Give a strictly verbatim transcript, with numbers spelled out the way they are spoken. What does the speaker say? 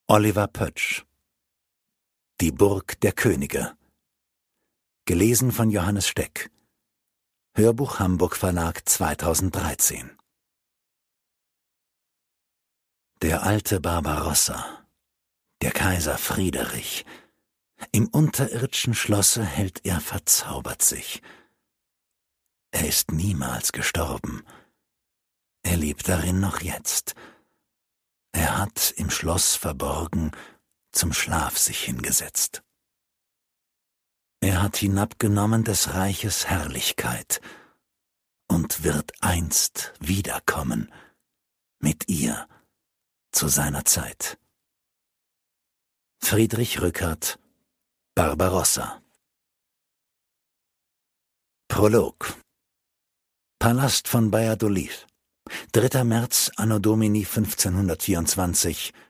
Oliver Pötsch. Die Burg der Könige. Gelesen von Johannes Steck. Hörbuch Hamburg Verlag zweitausenddreizehn. Der alte Barbarossa, der Kaiser Friederich. Im unterirdischen Schlosse hält er verzaubert sich. Er ist niemals gestorben. Er lebt darin noch jetzt. Er hat im Schloss verborgen zum Schlaf sich hingesetzt. Er hat hinabgenommen des Reiches Herrlichkeit und wird einst wiederkommen mit ihr zu seiner Zeit. Friedrich Rückert, Barbarossa. Prolog. Palast von Valladolid, dritter März anno Domini fünfzehnhundertvierundzwanzig,